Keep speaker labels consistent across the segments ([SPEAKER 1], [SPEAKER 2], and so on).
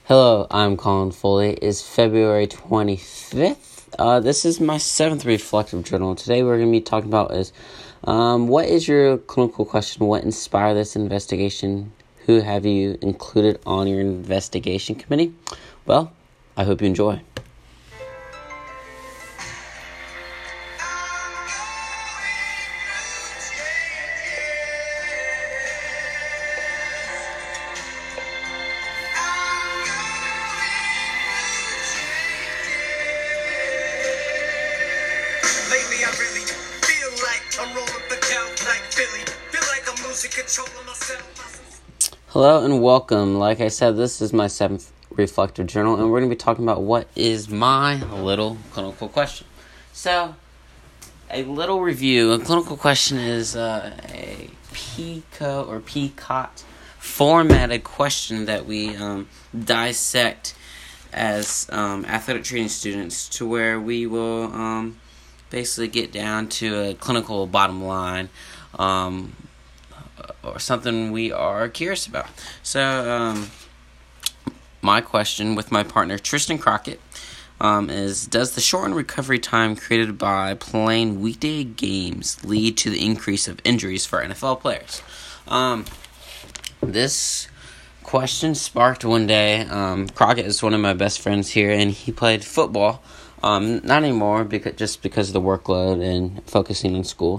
[SPEAKER 1] Hello, I'm Colin Foley. It's February 25th. This is my 7th reflective journal. Today we're going to be talking about what is your clinical question? What inspired this investigation? Who have you included on your investigation committee? Well, I hope you enjoy.
[SPEAKER 2] Lately I really feel like I'm rolling the count like Philly. Feel like I'm losing control of myself.
[SPEAKER 1] Hello and welcome. Like I said, this is my 7th reflective journal, and we're going to be talking about what is my little clinical question. So, a little review. A clinical question is a PICO or PCOT formatted question that we dissect as athletic training students, to where we will basically get down to a clinical bottom line or something we are curious about. So my question with my partner Tristan Crockett is, does the shortened recovery time created by playing weekday games lead to the increase of injuries for NFL players? This question sparked one day. Crockett is one of my best friends here, and he played football. Not anymore, because of the workload and focusing on school.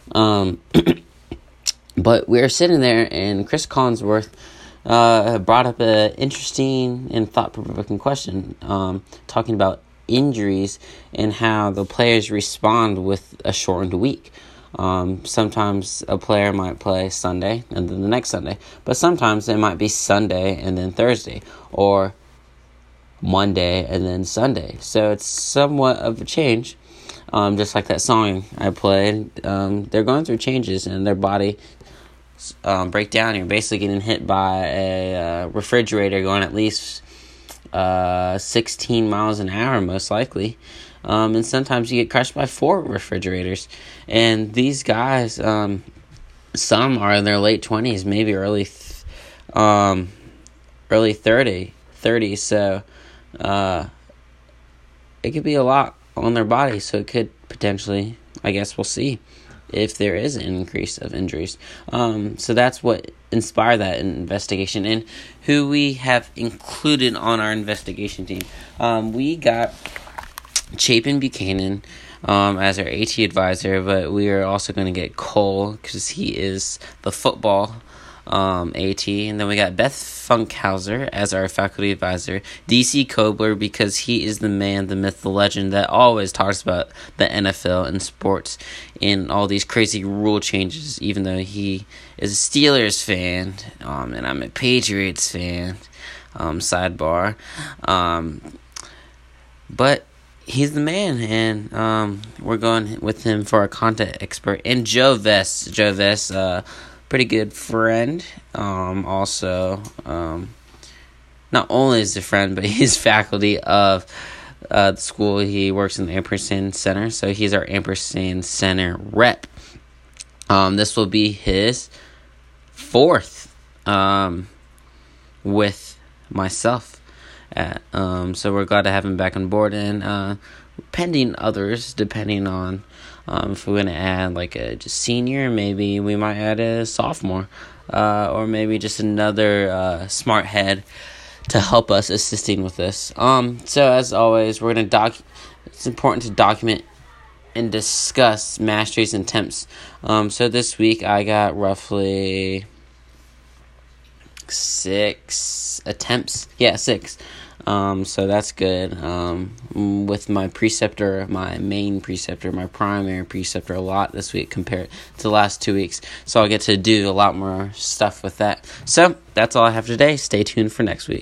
[SPEAKER 1] But we were sitting there, and Chris Collinsworth brought up an interesting and thought-provoking question, talking about injuries and how the players respond with a shortened week. Sometimes a player might play Sunday and then the next Sunday, but sometimes it might be Sunday and then Thursday, or Monday and then Sunday. So it's somewhat of a change. Just like that song I played, they're going through changes in their body break down. You're basically getting hit by a refrigerator going at least 16 miles an hour, most likely. And sometimes you get crushed by 4 refrigerators. And these guys, some are in their late 20s, maybe early 30s. So it could be a lot on their body. So it could potentially, I guess we'll see if there is an increase of injuries. So that's what inspired that investigation, and who we have included on our investigation team. We got Chapin Buchanan as our AT advisor, but we are also going to get Cole because he is the football AT, and then we got Beth Funkhauser as our faculty advisor, DC Kobler because he is the man, the myth, the legend that always talks about the NFL and sports and all these crazy rule changes, even though he is a Steelers fan and I'm a Patriots fan, sidebar, but he's the man, and we're going with him for our content expert. And Joe Vest, pretty good friend. Also, not only is a friend, but he's faculty of the school. He works in the Ampersand Center, so he's our Ampersand Center rep. This will be his 4th with myself. So we're glad to have him back on board, and pending others, depending on if we're going to add like a just senior, maybe we might add a sophomore, or maybe just another smart head to help us assisting with this. So as always, we're going to it's important to document and discuss masteries and temps. So this week I got roughly 6 attempts. Yeah, 6. So that's good. With my preceptor, my main preceptor, my primary preceptor, a lot this week compared to the last 2 weeks. So I'll get to do a lot more stuff with that. So that's all I have today. Stay tuned for next week.